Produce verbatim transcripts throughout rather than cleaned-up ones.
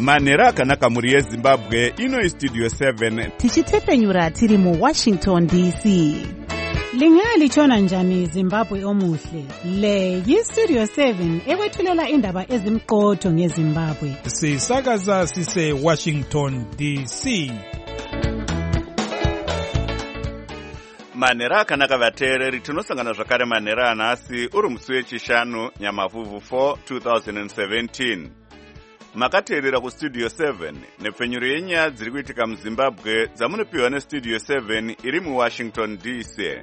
manhero akanaka muri yezimbabwe. Ino istudio seven tichitepenyura tiri mu Washington D C. Lingalitshona njani Zimbabwe omuhle? Le yistudio seven ekwethulela indaba ezimqotho ngeZimbabwe. Sisakaza sise Washington D C. manhero akanaka vateereri, tinosangana zvakare manhero anhasi uri musi wechishanu Nyamavhuvhu four twenty seventeen. Makateerera kustudio seven nepfenyuro yenyaya dziri kuitika muZimbabwe dzamunopiwa nestudio seven iri muWashington D C.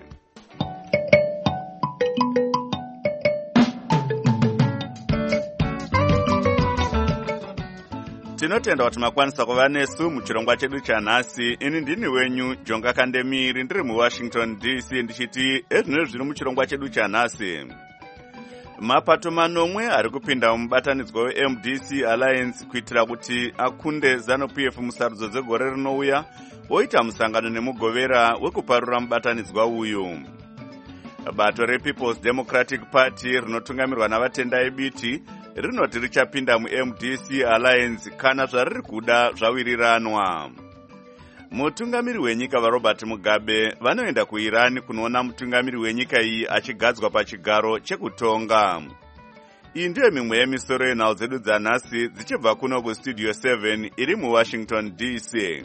Tinotenda kuti makwanisa kuva nesu muchirongwa chedu chanhasi. Ini ndini wenyu Jonga Kandemiri ndiri muWashington D C ndichiti ezvino zviri muchirongwa chedu chanhasi. Mapato manomwe ari kupinda mubatanidzwa weM D C Alliance kuitira kuti akunde ZANU-P F musarudzo dzegore rinouya, oita musangano nemugovera wekuparura mubatanidzwa uyu. Bato rePeople's Democratic Party rinotungamirwa navatendai biti rinoti richapinda muM D C Alliance kana zvariri kuda zvawiriranwa. Mutungamiri wenyika vaRobert Mugabe vanoenda kuIran kunoona mutungamiri wenyika iyi achigadzwa pachigaro chekutonga. Iyi ndiyo mimwe yemisoro yenhau dzedu dzanhasi dzichibva kuno kustudio seven iri muWashington D C.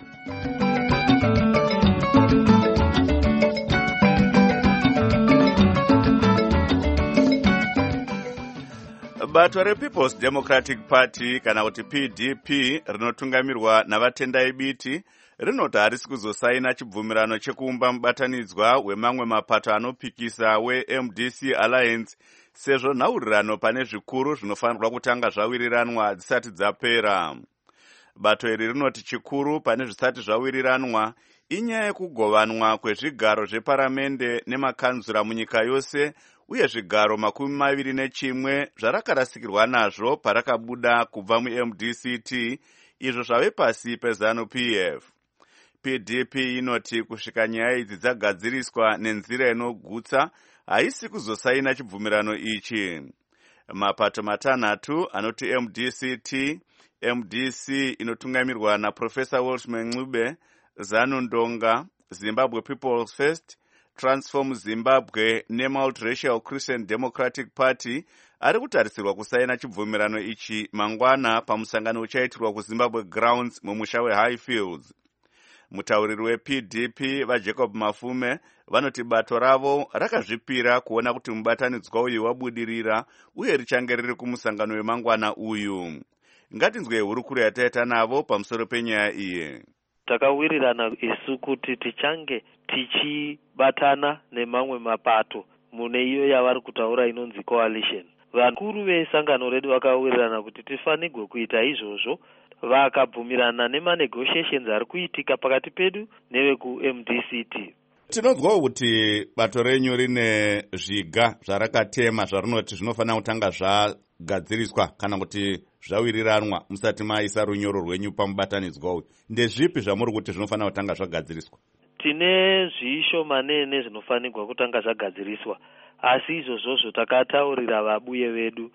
Bato rePeople's Democratic Party kana kuti P D P rinotungamirwa navatendai biti rinoti harisi kuzosaina chibvumirano chekuumba mubatanidzwa wemamwe mapato anopikisa weM D C Alliance sezvo nhaurirano pane zvikuru zvinofanirwa kutanga zvawiriranwa dzisati dzapera. Bato iri rinoti chikuru pane zvisati zvawiriranwa inyaya yekugovanwa kwezvigaro zveparamende nemakanzura munyika yose, uye zvigaro makumi maviri nechimwe zvarakarasikirwa nazvo parakabuda kubva muM D C T, izvo zvave pasi peZANU-P F. P D P inoti kusvika nyaya idzi dzagadziriswa nenzira inogutsa haisi kuzosaina chibvumirano ichi. Mapato matanhatu anoti M D C T, M D C inotungamirwa naProfesa Welshman Ncube, ZANU-Ndonga, Zimbabwe People's First, Transform Zimbabwe neMultiracial Christian Democratic Party ari kutarisirwa kusaina chibvumirano ichi mangwana pamusangano uchaitirwa kuZimbabwe Grounds mumusha weHighfields. Mutauriri weP D P vaJacob Mafume vanoti bato ravo rakazvipira kuona kuti mubatanidzwa uyu wabudirira uye richange riri kumusangano wemangwana uyu. Ngatinzwe hurukuro yataita navo pamusoro penyaya iyi. Takawirirana isu kuti tichange tichibatana nemamwe mapato mune iyo yavari kutaura inonzi coalition. Vakuru vesangano redu vakawirirana kuti tifanirwe kuita izvozvo, vakabvumirana nemanegotiations ari kuitika pakati pedu nevekuM D C T. Tinonzwa kuti bato renyu rine zviga zvarakatema zvarinoti zvinofanira kutanga zvagadziriswa kana kuti zvawiriranwa musati maisa runyoro rwenyu pamubatanidzwa uyu. Ndezvipi zvamuri kuti zvinofanira kutanga zvagadziriswa? Tine zvisho manene zvinofanirwa kutanga zvagadziriswa, asi izvozvo takataurira vabuye vedu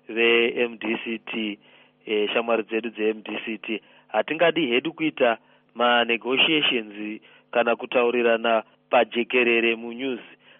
veM D C T, e, shamwari dzedu dzeM D C T. Hatingadi hedu kuita manegotiations kana kutaurirana pajekerere munews,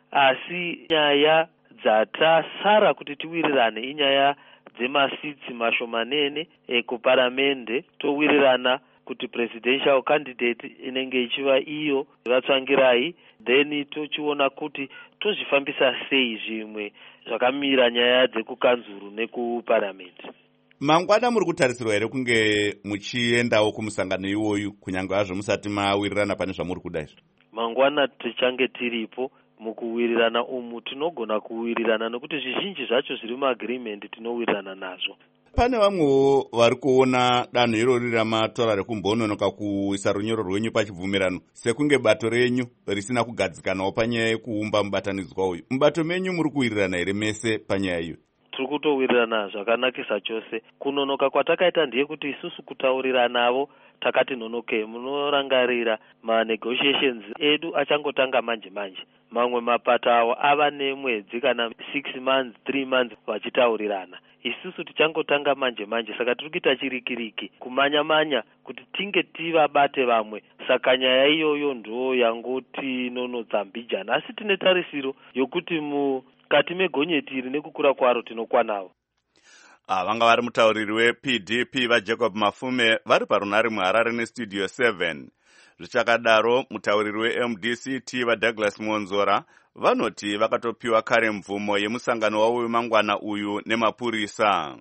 asi nyaya dzatasara kuti tiwirirane inyaya dzemasitsi mashomanene ekuparamende. Towirirana kuti presidential candidate inenge ichiva iyo vatsvangirai, then tochiona kuti tozvifambisa sei zvimwe zvakamira nyaya dzekukanzuru nekuparamende. Mangwana muri kutarisirwa here kunge muchiendawo kumusangano iwoyu kunyange hazvo musati mawirirana pane zvamuri kuda izvo? Mangwana tichange tiripo mukuwirirana umu. Tinogona kuwirirana nokuti zvizhinji zvacho zviri muagreement tinowirirana nazvo. Pane vamwewo vari kuona danho irori ramatora rekumbononoka kuisa runyoro rwenyu pachibvumirano sekunge bato renyu risina kugadzikanawo panyaya yekuumba mubatanidzwa uyu. Mubato menyu muri kuwirirana here mese panyaya iyo? Tiri kutowirirana zvakanakisa chose. Kunonoka kwatakaita ndiye kuti isusu kutaurira navo takati nhonoke munorangarira manegotiations edu achangotanga manje manje. Mamwe mapato awo ava nemwedzi kana six months three months vachitaurirana. Isusu tichangotanga manje manje, saka tiri kuita chirikiriki kumanya manya kuti tinge tivabate vamwe. Saka nyaya iyoyo ndo yangoti nonodza mbijana, asi tine tarisiro yokuti mukati megonyeti iri nekukura kwaro tinokwanawo. Ah, vanga vari mutauriri weP D P vaJacob Mafume vari parunhare muHarare nestudio seven. Zvichakadaro mutauriri weM D C T vaDouglas Monzora vanoti vakatopiwa kare mvumo yemusangano wavo wemangwana uyu nemapurisa.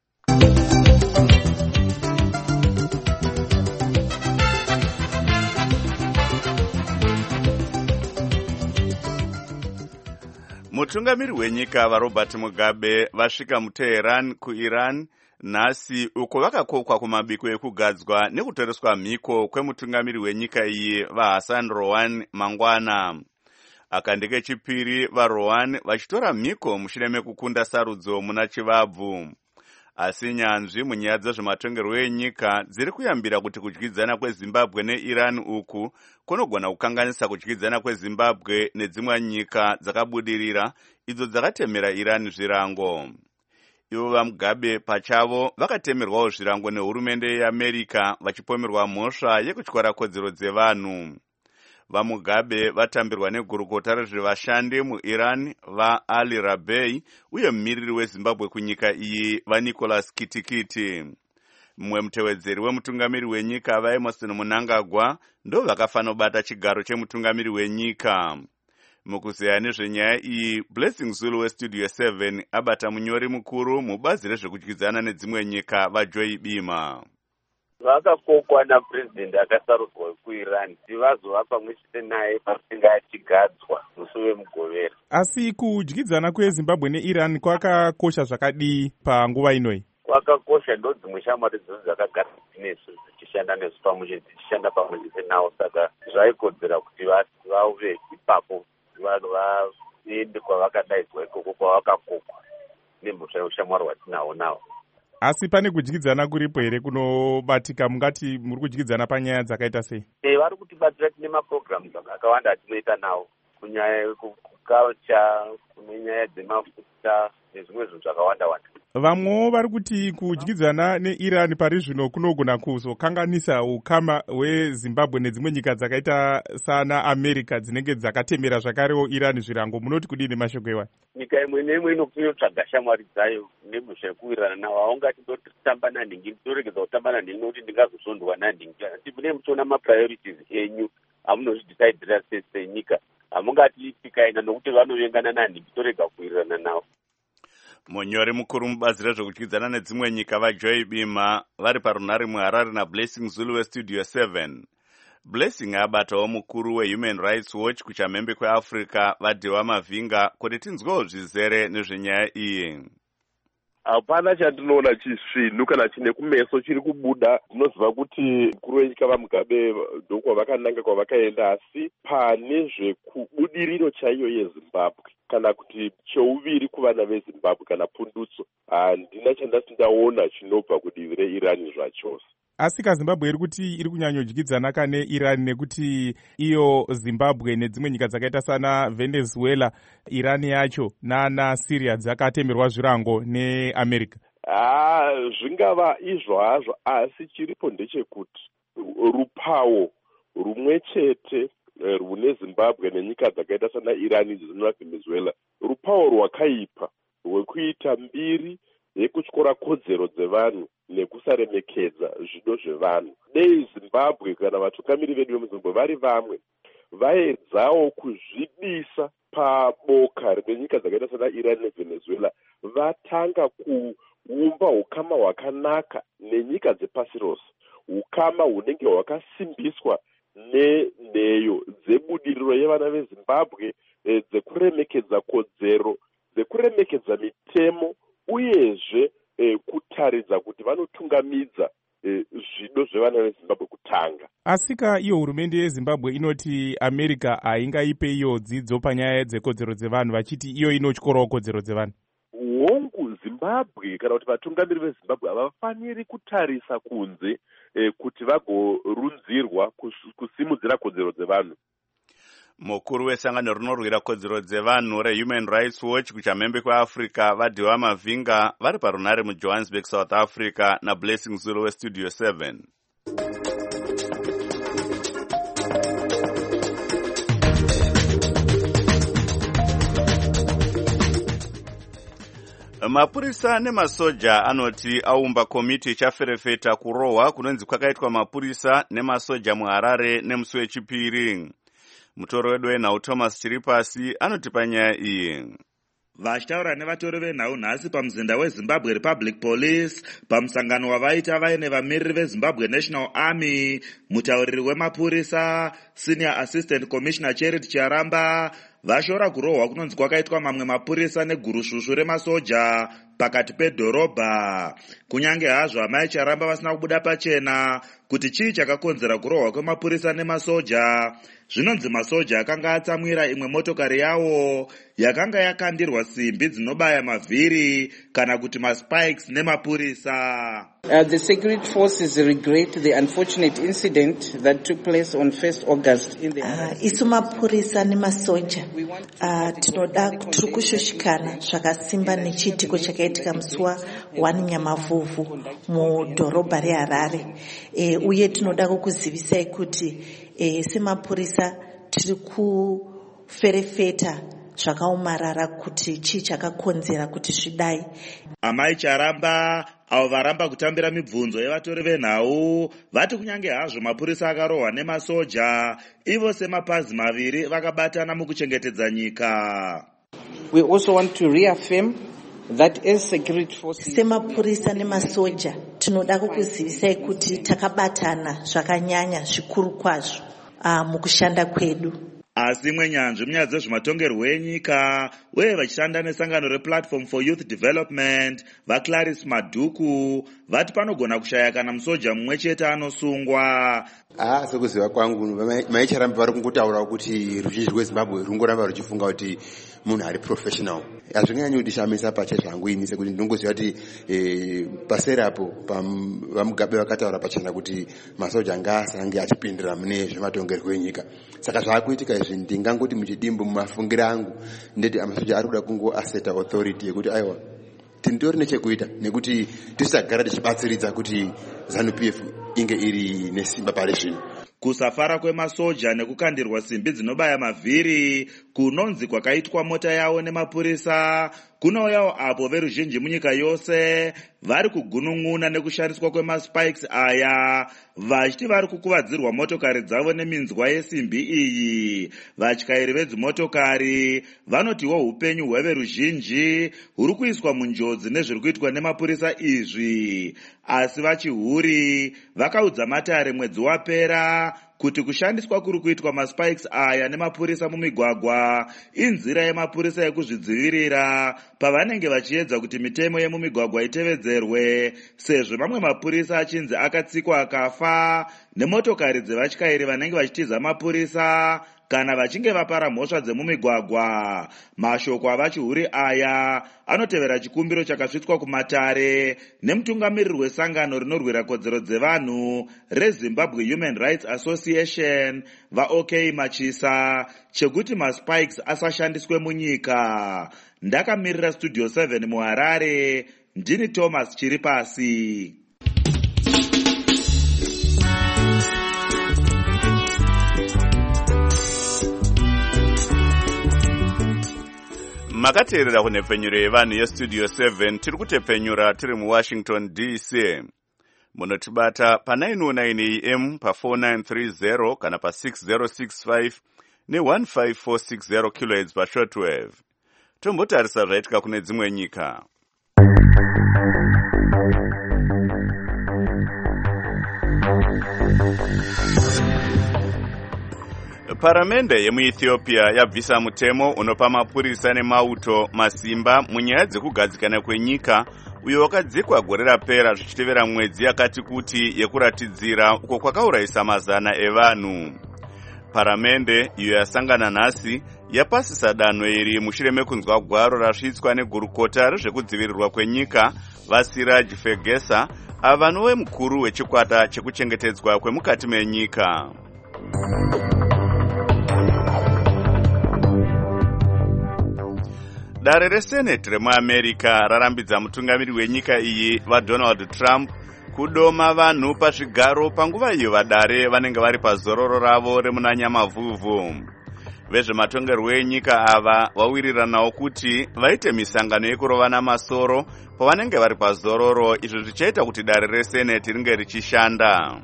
Mutungamiri wenyika vaRobert Mugabe vasvika muTehran kuIran nhasi uko vakakokwa kumabiko ekugadzwa nekutoreswa mhiko kwemutungamiri wenyika iyi vaHassan Rouhani mangwana. Akandike chipiri vaRouhani vachitora mhiko mushure mekukunda sarudzo muna chivabvu. Asi nyanzvi munyaya dzezvematongerwo enyika dziri kuyambira kuti kudyidzana kweZimbabwe neIran uku kunogona kukanganisa kudyidzana kweZimbabwe nedzimwe nyika dzakabudirira idzo dzakatemera Iran zvirango. Ivo vaMugabe pachavo vakatemerwawo zvirango nehurumende yeAmerica vachipomerwa mhosva yekutyora kodzero dzevanhu. VaMugabe vatambirwa negurukota rezvevashandi muIran vaAli Rabei uye mumiriri weZimbabwe kunyika iyi vaNicholas Kitikiti. Mumwe mutevedzeri wemutungamiri wenyika vaEmerson Mnangagwa ndo vakafanobata chigaro chemutungamiri wenyika. Mukuzeya nezvenyaya iyi, Blessing Zulu westudio seven abata munyori mukuru mubazi rezvekudyidzana nedzimwe nyika vaJoy Bima. Vakakokwa naPresident akasarudzwa kuIran kuti vazova pamwe chete naye pasinga achigadzwa musi wemugovera. Asi kudyidzana kweZimbabwe neIran kwakakosha zvakadii panguva inoyi? Kwakakosha, ndo dzimwe shamwari dzose dzakagara nesu dzichishanda nesu pamwe chete dzichishanda pamwe chete nawo, saka zvaikodzera kuti vave ipapo vaende kwavakadaidzwa ikoko kwavakakokwa nemhosva yeushamwari hwatinawo nawo. Asi pane kudyidzana kuripo here kunobatika? Mungati muri kudyidzana panyaya dzakaita sei? Eh, vari kutibatsira, tine maprograms akawanda atinoita nawo kunyaya yekuculture, kune nyaya dzemafuta nezvimwe zvinhu zvakawanda wanda. Vamwewo vari kuti kudyidzana neIran pari zvino kunogona kuzokanganisa ukama hweZimbabwe nedzimwe nyika dzakaita sana America dzinenge dzakatemera zvakarewo Iran zvirango. Munoti kudini mashoko ewa? Nyika imwe neimwe inotsvaga shamwari dzayo nemhosva yekuwirirana nawo. Haungati ndotamba nandingi, ndoregedza kutamba nandingi nokuti ndingazosondwa nandingi. Mune muchiona mapriorities enyu amunozvidecidira senyika. Hamungati tikaenda nokuti vanovengana nandingi torega kuwirirana nawo. Munyori mukuru mubazi rezvekudyidzana nedzimwe nyika vaJoy Bima vari parunhare muHarare naBlessing Zulu westudio seven. Blessing abatawo mukuru weHuman Rights Watch kuchamhembe kweAfrica vaDewa Mavinga kuti tinzwewo zvizere nezvenyaya iyi. Hapana chandinoona chisvinu kana chine kumeso chiri kubuda. Tinoziva kuti mukuru wenyika vaMugabe ndokwavakananga kwavakaenda, asi pane zvekubudiriro chaiyo yeZimbabwe kana kuti cheuviri kuvana veZimbabwe kana pundutso, handina chandasi ndaona chinobva kudivi reIran zvachose. Asi kaZimbabwe iri kuti iri kunyanyodyidzana kane Iran nekuti iyo Zimbabwe nedzimwe nyika dzakaita sana Venezuela, Iran yacho nana Syria dzakatemerwa zvirango neAmerica. Ah, zvingava izvo hazvo, asi chiripo ndechekuti rupawo rumwe chete rune Zimbabwe nenyika dzakaita sana Iran na Venezuela, rupawo rwakaipa rwekuita mbiri yekutyora kodzero dzevanhu nekusaremekedza zvido zvevanhu. Dei Zimbabwe kana vatungamiri vedu vemuZimbabwe vari vamwe vaedzawo kuzvidisa paboka renyika dzakaita sana Iran neVenezuela, vatanga kuumba ukama hwakanaka nenyika dzepasi rose, ukama hunenge hwakasimbiswa nenheyo dzebudiriro yevana veZimbabwe, dzekuremekedza kodzero, dzekuremekedza mitemo, uyezve eh, kutaridza kuti vanotungamidza eh, zvido zvevana veZimbabwe kutanga. Asika iyo hurumende yeZimbabwe inoti America haingaipe iyo dzidzo panyaya dzekodzero dzevanhu, vachiti iyo inotyorawo kodzero dzevanhu. Hongu, Zimbabwe kana kuti vatungamiri veZimbabwe havafaniri kutarisa kunze eh, kuti vagorunzirwa kusimudzira kodzero dzevanhu. Mukuru wesangano rinorwira kodzero dzevanhu reHuman Rights Watch kuchamhembe kweAfrica Vadhiwa Mavhinga vari parunare muJohannesburg, South Africa naBlessing Zulu weStudio seven. Mapurisa nemasoja anoti aumba komiti ichaferefeta kurohwa kunonzi kwakaitwa mapurisa nemasoja muHarare nemusi wechipiri. Mutoro wedu wenhau Thomas Chiripasi anoti panyaya iyi. Vachitaura nevatori venhau nhasi pamuzinda weZimbabwe Republic Police pamusangano wavaita vaine vamiriri veZimbabwe National Army, mutauriri wemapurisa Senior Assistant Commissioner Charity Chiaramba vashora kurohwa kunonzi kwakaitwa mamwe mapurisa negurushushu remasoja pakati pedhorobha. Kunyange hazvo amai Chiaramba vasina kubuda pachena kuti chii chakakonzera kurohwa kwemapurisa nemasoja, zvinonzi masoja akanga atsamwira imwe motokari yawo yakanga yakandirwa simbi dzinobaya mavhiri kana kuti maspikes nemapurisa. Uh, the security forces regret the unfortunate incident that took place on first August in the uh, isu mapurisa nemasoja uh, tinoda tiri kushushikana zvakasimba nechiitiko chakaitika musi wa Nyamavhuvhu mudhorobha reHarare. E, uye tinoda kukuzivisai kuti e, semapurisa tiri kuferefeta zvakaomarara kuti chii chakakonzera kuti zvidai. Amai Chiaramba avo varamba kutambira mibvunzo yevatori venhau vati kunyange hazvo mapurisa akarohwa nemasoja, ivo semapazi maviri vakabatana mukuchengetedza nyika. We also want to reaffirm that as security forces, semapurisa nemasoja tinoda kukuzivisai kuti takabatana zvakanyanya zvikuru kwazvo uh, mukushanda kwedu. Asi imwe nyanzvi munyaya dzezvematongerwo enyika uye vachishanda nesangano rePlatform for Youth Development vaClarice Madhuku vati panogona kushaya kana musoja mumwe chete anosungwa. Ah, sekuziva kwangu mai Chiaramba vari kungotaura kuti ruzhinji rweZimbabwe rungoramba ruchifunga kuti munhu ari professional. Hazvinganyanyi kundishamisa pache zvangu sekuti ndinongoziva kuti eh, paserapo vaMugabe vakataura pachena kuti masoja ngaasange achipindira mune zvematongerwo enyika. Saka zvaakuitika izvi ndingangoti muchidimbo mumafungiro angu ndeti amasoja ari kuda kungoaseta authority yekuti aiwa tinditori nechekuita nekuti tisagara tichibatsiridza kuti ZANU-P F inge iri nesimba pari zvino. Kusafara kwemasoja nekukandirwa simbi dzinobaya mavhiri kunonzi kwakaitwa mota yawo nemapurisa kunouyawo apo veruzhinji munyika yose vari kugunun'una nekushandiswa kwemaspikes aya, vachiti vari kukuvadzirwa motokari dzavo neminzwa yesimbi iyi. Vatyairi vedzimotokari vanotiwo upenyu hweveruzhinji huri kuiswa munjodzi nezviri kuitwa nemapurisa izvi, asi vachihuri vakaudza Matare mwedzi wapera kuti kushandiswa kuri kuitwa maspikes aya nemapurisa mumigwagwa inzira yemapurisa yekuzvidzivirira pavanenge vachiedza kuti mitemo yemumigwagwa itevedzerwe, sezvo mamwe mapurisa achinzi akatsikwa akafa nemotokari dzevatyairi vanenge vachitiza mapurisa kana vachinge vapara mhosva dzemumigwagwa. Mashoko avachihuri aya anotevera chikumbiro chakasvitswa kuMatare nemutungamiriri wesangano rinorwira kodzero dzevanhu reZimbabwe Human Rights Association vaOK Machisa chekuti maspikes asashandiswe munyika. Ndakamirira Studio seven muHarare, ndini Thomas Chiripasi. Makateerera kunhepfenyuro yevanhu yeStudio seven tiri kutepfenyura tiri muWashington D C. Munotibata pa nine oh nine A M pa four nine three zero kana pa six zero six five ne one five four six zero kilohertz pa shortwave. Tombotarisa zvaitika kune dzimwe nyika. Paramende yemuEthiopia yabvisa mutemo unopa mapurisa nemauto masimba munyaya dzekugadzikana kwenyika uyo wakadzikwa gore rapera zvichitevera mwedzi yakati kuti yekuratidzira uko kwakaurayisa mazana evanhu. Paramende iyo yasangana nhasi yapasisa danho iri mushure mekunzwa gwaro rasvitswa negurukota rezvekudzivirirwa kwenyika Vasiraj Fegesa ava nowe mukuru wechikwata chekuchengetedzwa kwemukati menyika. Dare reSenate remuAmerica rarambidza mutungamiri wenyika iyi vaDonald Trump kudoma vanhu pazvigaro panguva iyo vadare vanenge vari pazororo ravo remunanyamavhuvhu. Vezvematongerwo enyika ava vawiriranawo kuti vaite misangano yekurovana masoro pavanenge vari pazororo, izvo zvichaita kuti dare reSenate ringe richishanda.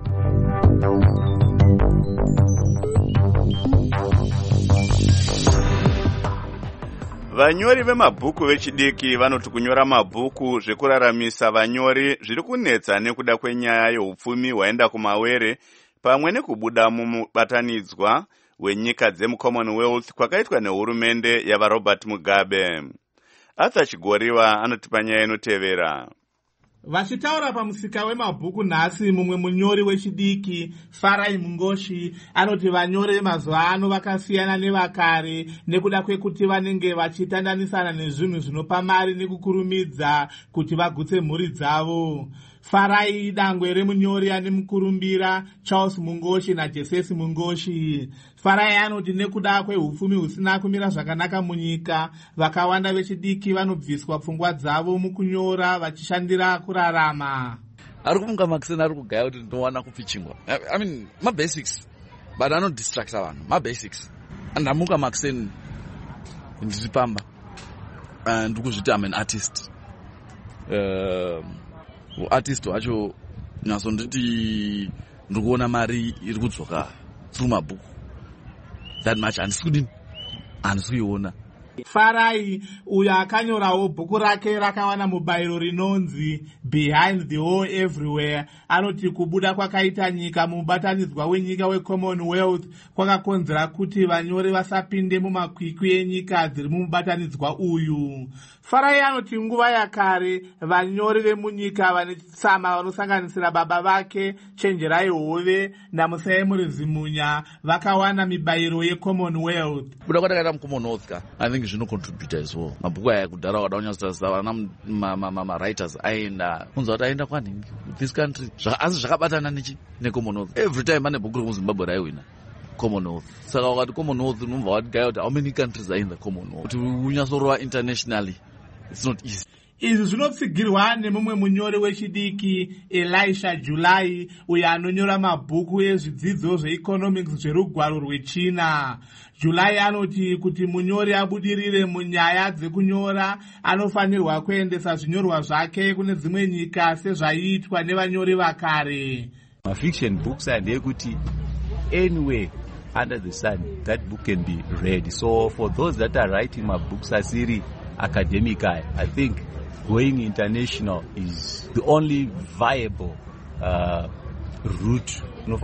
Vanyori vemabhuku vechidiki vanoti kunyora mabhuku zvekuraramisa vanyori zviri kunetsa nekuda kwenyaya yeupfumi hwaenda kumawere pamwe nekubuda mumubatanidzwa wenyika dzemuCommonwealth kwakaitwa nehurumende yavaRobert Mugabe. Arthur Chigoriwa anotipa nyaya inotevera. Vachitaura pamusika wemabhuku nhasi, mumwe munyori wechidiki Farai Mungoshi anoti vanyori vemazuva ano vakasiyana nevakare nekuda kwekuti vanenge vachitandanisana nezvinhu zvinopa mari nekukurumidza kuti vagutse mhuri dzavo. Farai dangwe remunyori ane mukurumbira Charles Mungoshi naJesesi Mungoshi. Farai anoti nekuda kwehupfumi husina kumira zvakanaka munyika, vakawanda vechidiki vanobviswa pfungwa dzavo mukunyora vachishandira kurarama. Ari kumunga Maxine ari kugaya kuti ndinowana kupi chingwa. I mean, my basics. But I don't distract vanhu. My basics. Ndamuka Maxine ndiri pamba. And ndikuzviti I'm an artist. Uh, artist wacho nyaso nditi ndikuona mari iri kudzoka through mabhuku. That much handisudi handisikuiona. Farai uyo akanyorawo bhuku rake rakawana mubayiro rinonzi Behind the War Everywhere anoti kubuda kwakaita nyika mubatanidzwa wenyika weCommonwealth kwakakonzera kuti vanyori vasapinde mumakwikwi enyika dziri mumubatanidzwa uyu. Farai anoti nguva yakare vanyori vemunyika vane tsama vanosanganisira baba vake Chenjerai Hove naMusaemuri Zimunya vakawana mibayiro yeCommonwealth. Buda kwatakaita muCommonwealth ka I think zvino contribute as well. Mabhuku aya kudhara wadaunyatsasa vana ma-writers aenda kunzwa kuti aenda kwaningi this country asi zvakabatana nechi neCommonwealth. Every time ane bhuku rekuZimbabwe raiwina Commonwealth. Saka wakati Commonwealth unomva watigaya kuti how many countries are in the Commonwealth. Kuti unyatsorova internationally it's not easy. Izvi zvinotsigirwa nemumwe munyori wechidiki Elisha July uyo anonyora mabhuku ezvidzidzo zveeconomics zverugwaro rwechina. July anoti kuti munyori abudirire munyaya dzekunyora anofanirwa kuendesa zvinyorwa zvake kune dzimwe nyika sezvaiitwa nevanyori vakare. My fiction books are ndeyekuti anywhere under the sun that book can be read. So for those that are writing my books asiri academic, I think going international is the only viable uh, route.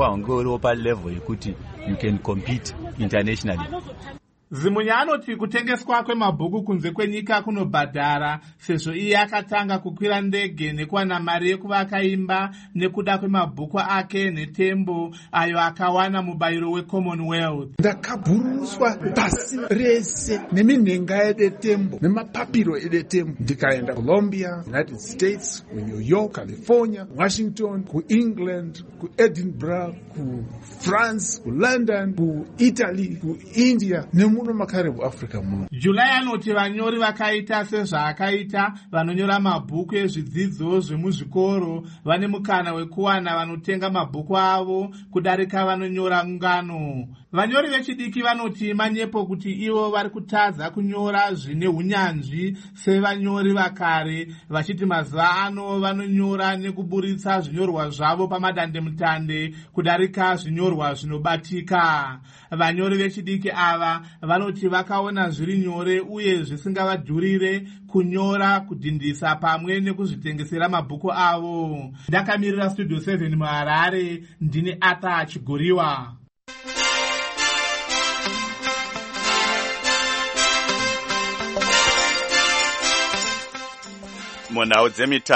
Level you can compete internationally. Zimunya anoti kutengeswa kwemabhuku kunze kwenyika kunobhadhara sezvo iye akatanga kukwira ndege nekuwana mari yekuvaka imba nekuda kwemabhuku ake netembo ayo akawana mubayiro weCommonwealth. Ndakabhuruswa pasi rese neminhenga yedetembo nemapapiro edetembo ndikaenda Colombia, United States, New York, California, Washington, kuEngland, kuEdinburgh, kuFrance, kuLondon, kuItaly, kuIndia nemu Africa. July anoti vanyori vakaita sezvaakaita vanonyora mabhuku ezvidzidzo zvemuzvikoro vane mukana wekuwana vanotenga mabhuku avo kudarika vanonyora ngano. Vanyori vechidiki vanoti manyepo kuti ivo vari kutadza kunyora zvine hunyanzvi sevanyori vakare vachiti mazuva ano vanonyora nekuburitsa zvinyorwa zvavo pamadandemutande kudarika zvinyorwa zvinobatika. Vanyori vechidiki ava vanoti vakaona zviri nyore uye zvisingavadhurire kunyora kudhindisa pamwe nekuzvitengesera mabhuku avo. Ndakamirira Studio seven muHarare, ndini Arthur Chigoriwa. Munhau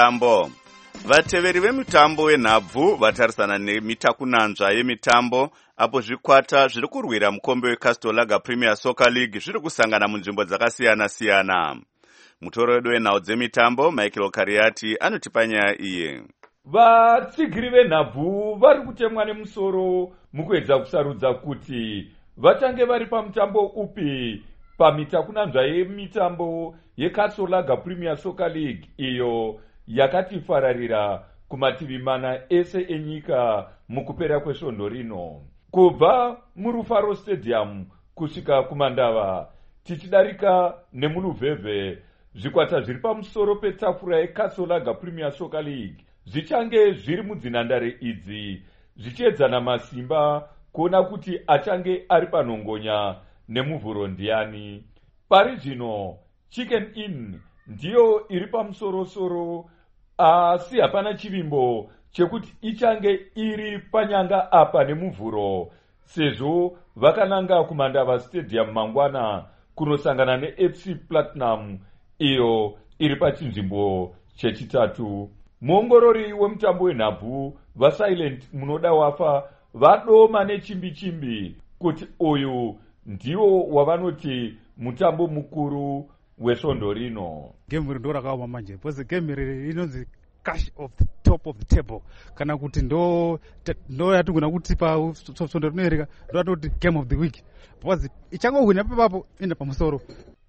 dzemitambo. Vateveri vemitambo wenhabvu vatarisana nemitakunanzva yemitambo apo zvikwata zviri kurwira mukombe weCastle Lager Premier Soccer League zviri kusangana munzvimbo dzakasiyana-siyana. Mutoro wedu wenhau dzemitambo Michael Kariati anotipa nyaya iye. Vatsigiri venhabvu vari kutemwa nemusoro mukuedza kusarudza kuti vatange vari pamutambo upi pamitakunanzva yemitambo yeCastle Lager Premier Soccer League iyo yakati fararira kumativi mana ese enyika mukupera kwesvondo rino. Kubva muRufaro Stadium kusvika kumandava tichidarika nemuluvhevhe, zvikwata zviri pamusoro petafura yeCastle Lager Premier Soccer League zvichange zviri mudzinhandare idzi zvichiedzana masimba kuona kuti achange ari panhongonya nemuvhuro ndiani. Pari zvino Chicken Inn ndiyo iri pamusorosoro, asi hapana chivimbo chekuti ichange iri panyanga apa nemuvhuro, sezvo vakananga kumandava Stadium mangwana kunosangana neF C Platinum iyo iri pachinzvimbo chechitatu. Muongorori wemutambo wenhabvu vaSilent munoda wafa vadoma nechimbi-chimbi kuti uyu ndiwo wavanoti mutambo mukuru wesvondo rino. Game iri ndo rakaoma manje, because game iri rinonzi cash of the top of the table, kana kuti ndo ndo yatigona kuti pa svondo rinoereka ndo atoti game of the week, because ichangowina papapo enda pamusoro.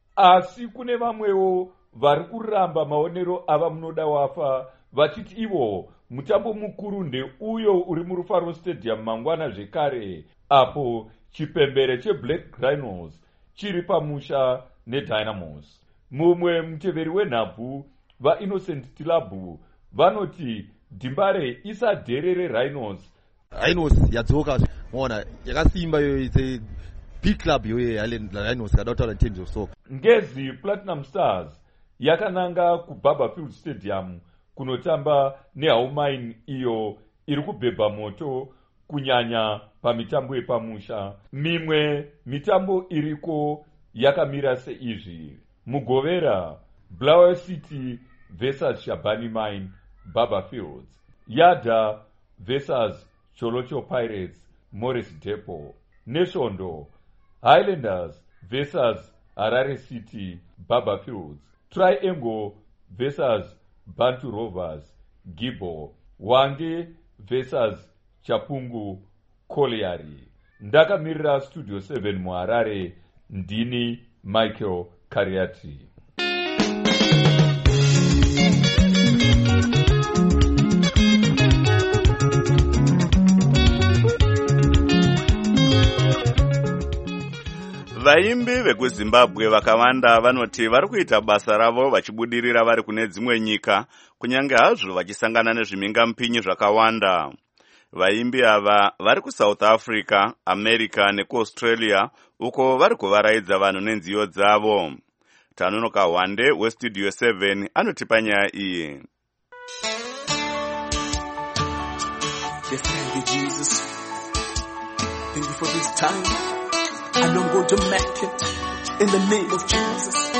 Asi kune vamwewo vari kuramba maonero ava munoda wafa vachiti ivo mutambo mukuru ndeuyo uri muRufaro Stadium mangwana zvekare, apo chipembere cheBlack Rhinos chiri pamusha neDynamos. Mumwe muteveri wenhabvu vaInnocent Tilabu vanoti Dimbare isadherere Rhinos. Rhinos yadzoka, mona yakasimba yo, it's a big club yo Rhinos kadataura in terms of soccer. Ngezi Platinum Stars yakananga kuBarberfield Stadium kunotamba neHaumain iyo iri kubhebha moto kunyanya pamitambo yepamusha. Mimwe mitambo iriko yakamira seizvi: Mugovera Blair City versus Shabani Mine Barberfields, Yada versus Cholocho Pirates Morris Depot, Neshondo Highlanders versus Harare City Barberfields, Triangle versus Bantu Rovers Gibo, Wange versus Chapungu Colliery. Ndakamirira Studio seven muHarare, ndini Michael Kariati. Vaimbi vekuZimbabwe vakawanda vanoti vari kuita basa ravo vachibudirira vari kune dzimwe nyika, kunyange hazvo vachisangana nezvimingampinyi zvakawanda. Vaimbi ava vari kuSouth Africa, America nekuAustralia, uko vari kuvaraidza vanhu nenziyo dzavo. Tanonoka Wande weStudio seven anotipa nyaya iyi. Yes, thank you, Jesus. Thank you for this time. And I'm going to make it in the name of Jesus.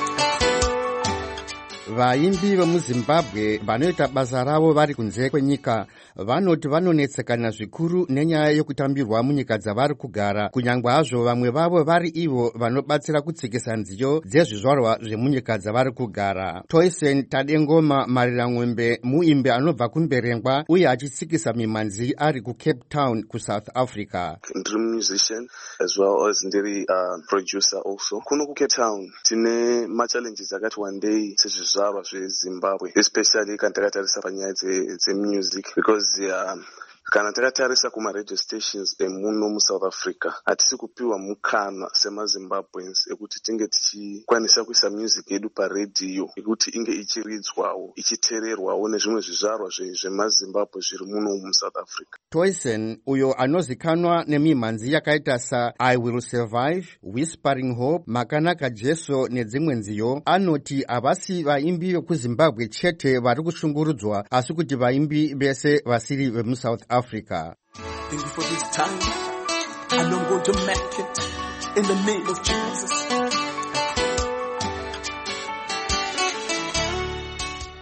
Vaimbi vemuZimbabwe vanoita basa ravo vari kunze kwenyika vanoti vanonetsekana zvikuru nenyaya yokutambirwa munyika dzavari kugara, kunyangwe hazvo vamwe vavo vari ivo vanobatsira kutsikisa nziyo dzezvizvarwa zvemunyika dzavari kugara. Toysen Tadengoma Mariramwembe muimbi anobva kuMberengwa uye achitsikisa mimanzi ari kuCape Town kuSouth Africa. Ndiri musician as well as ndiri uh, producer also. Kuno kuCape Town tine machallenges akati wandei sezvizvarwa zveZimbabwe, especially kana takatarisa panyaya dzemusic, because uh, kana takatarisa kuma-radio stations emuno muSouth Africa hatisi kupiwa mukana semaZimbabweans ekuti tinge tichikwanisa kuisa music yedu paredhiyo ekuti inge ichiridzwawo ichitererwawo nezvimwe zvizvarwa zvemaZimbabwe zviri muno muSouth Africa. Toysen uyo anozikanwa nemimhanzi yakaita sa I Will Survive, Whispering Hope, Makanaka Jesu nedzimwe nziyo, anoti havasi vaimbi vekuZimbabwe chete vari kushungurudzwa asi kuti vaimbi vese vasiri vemuSouth Africa. Thank you for this time, and I'm going to make it in the name of Jesus.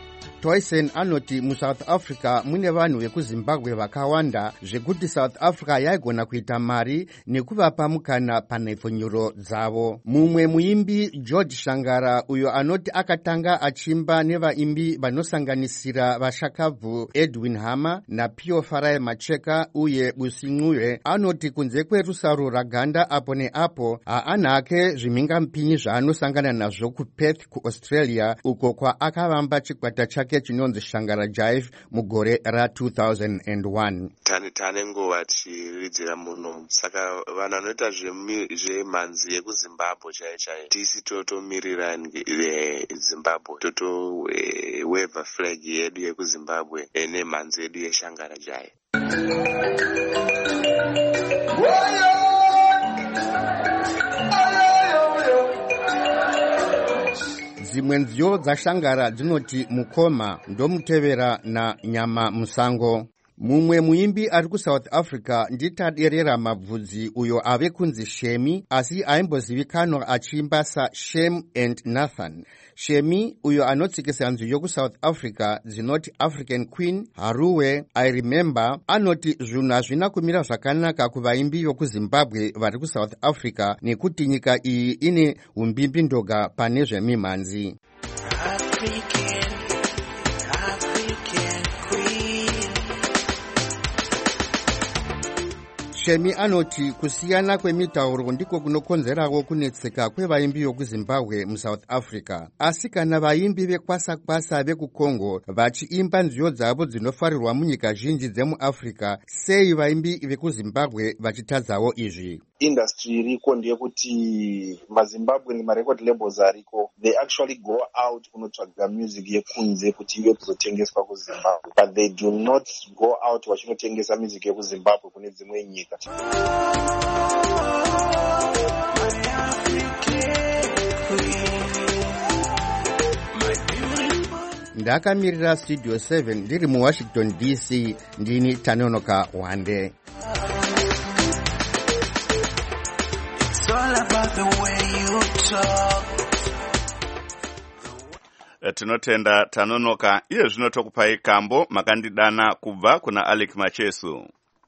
Toysen anoti muSouth Africa mune vanhu vekuZimbabwe vakawanda zvekuti South Africa yaigona kuita mari nekuvapa mukana panhepfonyuro dzavo. Mumwe muimbi George Shangara uyo anoti akatanga achimba nevaimbi vanosanganisira vashakabvu Edwin Hammer naPio Farai Macheka uye Busin'uye anoti kunze kwerusaro raganda apo neapo haana hake zvimhingamupinyi zvaanosangana nazvo kuPerth kuAustralia uko kwaakavamba chikwata chake chinonzi Shangara Jive mugore ra two thousand one. Tane tane nguva tichiridzira muno saka vanhu vanoita zvemhanzi yekuZimbabwe chaiyo chaiyo tisi totomirira Zimbabwe totoweva flag yedu yekuZimbabwe nemhanzi yedu yeShangara Jive. Dzimwe nziyo dzaShangara dzinoti mukoma ndomutevera naNyama Musango. Mumwe muimbi ari kuSouth Africa nditaderera mabvudzi uyo ave kunzi Shemi asi aimbozivikanwa achiimba saShem and Nathan. Shemi uyo anotsikisa nziyo kuSouth Africa dzinoti African Queen, Haruwe, I Remember anoti zvinhu hazvina kumira zvakanaka kuvaimbi vekuZimbabwe vari kuSouth Africa nekuti nyika iyi ine umbimbi ndoga pane zvemimhanzi. Shemi anoti kusiyana kwemitauro ndiko kunokonzerawo kunetseka kwevaimbi vekuZimbabwe muSouth Africa. Asi kana vaimbi vekwasa-kwasa vekuCongo vachiimba nziyo dzavo dzinofarirwa munyika zhinji dzemuAfrica, sei vaimbi vekuZimbabwe vachitadzawo izvi? Industry iriko ndeyekuti maZimbabwe marecord labels ariko, they actually go out kunotsvaga music yekunze kuti ive kuzotengeswa kuZimbabwe, but they do not go out vachinotengesa music yekuZimbabwe kune dzimwe nyika. Ndakamirira Studio seven ndiri muWashington D C ndini Tanonoka Wande. Tinotenda Tanonoka. Iye zvino tokupai kambo makandidana kubva kuna Alec Machesu.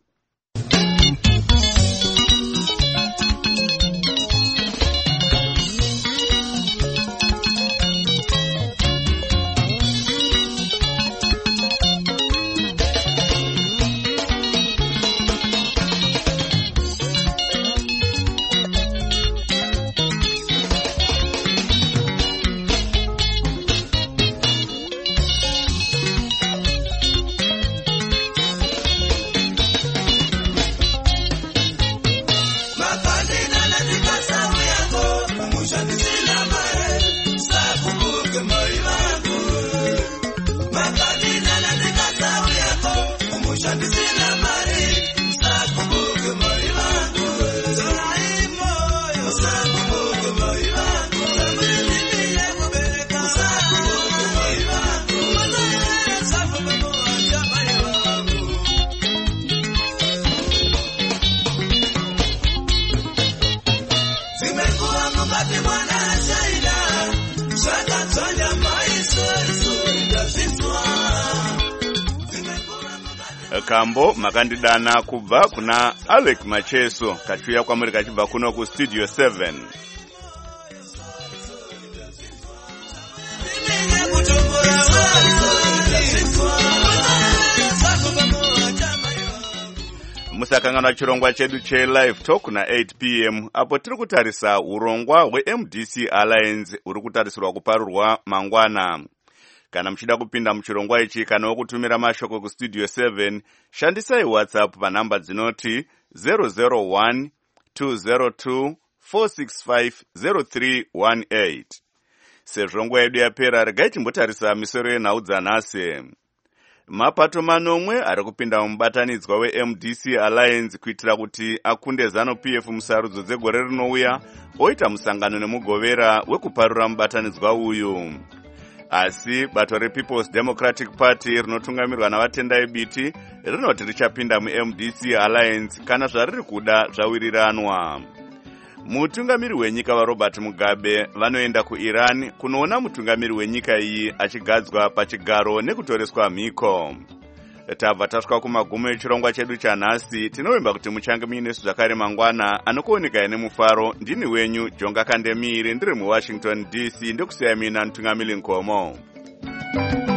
Kambo makandidana kubva kuna Alec Macheso kachuya kwamuri kachibva kuno ku Studio seven. Musakanganwa chirongwa chedu che live talk na eight p m apo tiri kutarisa urongwa hweM D C Alliance uri kutarisirwa kuparurwa mangwana. Kana mchida kupinda mchirongwa ichi kana kutumira mashoko ku Studio seven, shandisai WhatsApp pa namba dzinoti zero zero one two zero two four six five zero three one eight. Sezvongwa yedu yapera regai timbotarisa misoro yenhau dzanhasi. Mapato manomwe ari kupinda mubatanidzwa weM D C Alliance kuitira kuti akunde ZANU-P F musarudzo dzegore rinouya oita musangano nemugovera wekuparura mubatanidzwa uyu. Asi bato rePeople's Democratic Party rinotungamirwa navatendai biti rinoti richapinda muM D C Alliance kana zvariri kuda zvawiriranwa. mutungamiri wenyika vaRobert Mugabe vanoenda kuIran kunoona mutungamiri wenyika iyi achigadzwa pachigaro nekutoreswa mhiko. Tabva tasvika kumagumo echirongwa chedu chanhasi. Tinovimba kuti muchange muinesu zvakare mangwana anokuonekai nemufaro. Ndini wenyu Jonga Kandemiri ndiri muWashington D C ndokusiyai mina Ntungamiri Nkomo.